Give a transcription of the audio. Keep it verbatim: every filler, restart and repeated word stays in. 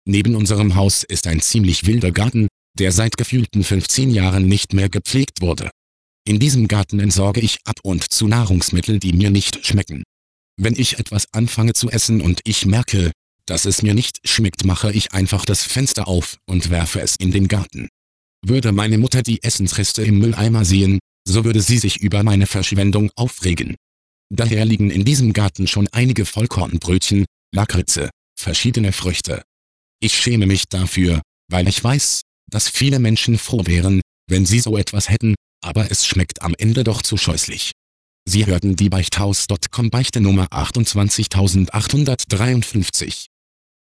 Neben unserem Haus ist ein ziemlich wilder Garten, der seit gefühlten fünfzehn Jahren nicht mehr gepflegt wurde. In diesem Garten entsorge ich ab und zu Nahrungsmittel, die mir nicht schmecken. Wenn ich etwas anfange zu essen und ich merke, dass es mir nicht schmeckt, mache ich einfach das Fenster auf und werfe es in den Garten. Würde meine Mutter die Essensreste im Mülleimer sehen, so würde sie sich über meine Verschwendung aufregen. Daher liegen in diesem Garten schon einige Vollkornbrötchen, Lakritze, verschiedene Früchte. Ich schäme mich dafür, weil ich weiß, dass viele Menschen froh wären, wenn sie so etwas hätten, aber es schmeckt am Ende doch zu scheußlich. Sie hörten die Beichthaus Punkt com Beichte Nummer achtundzwanzigtausendachthundertdreiundfünfzig.